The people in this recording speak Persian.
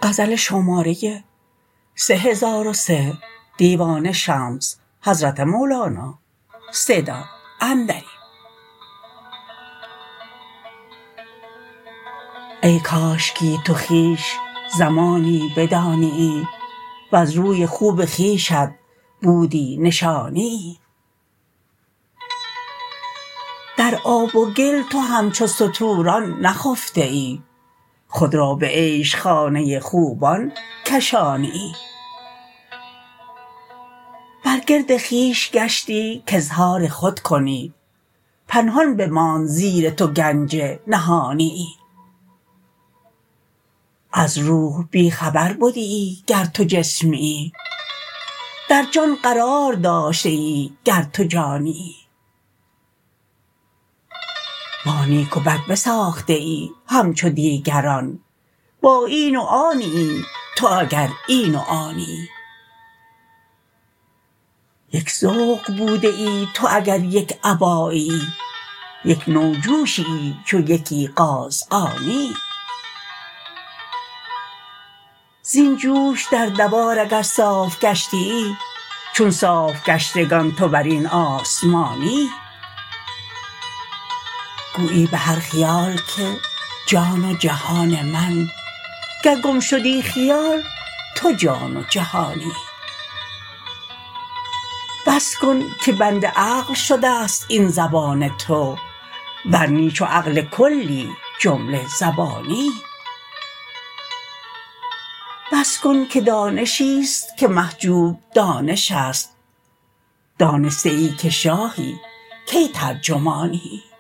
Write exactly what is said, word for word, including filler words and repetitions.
غزل شماره سه هزار و سه دیوان شمس حضرت مولانا صدا اندری. ای کاشکی تو خویش زمانی بدانیی وز روی خوب خویشت بودی نشانیی. در آب و گل تو همچو ستوران نخفته ای، خود را به عیش خانه خوبان کشانیی. بر گرد خویش گشتی کاظهار خود کنی، پنهان بماند زیر تو گنج نهانیی. از روح بی خبر بدیی گر تو جسمیی، در جان قرار داشته ای گر تو جانیی. با نیک و بد بساخته ای همچو دیگران، با این و آنیی تو اگر این و آنیی. یک ذوق بوده ای تو اگر یک اباییی، یک نوجوشیی چو یکی قازغانیی. زین جوش در دوار اگر صاف گشتیی، چون صاف گشتگان تو بر این آسمانیی. گویی به هر خیال که جان و جهان من، گر گم شدی خیال تو جان و جهانیی. بس کن که بند عقل شدست این زبان تو، ور نی چو عقل کلی جمله زبانیی. بس کن که دانشیست که محجوب دانشست، دانسته ای که شاهی کی ترجمانیی.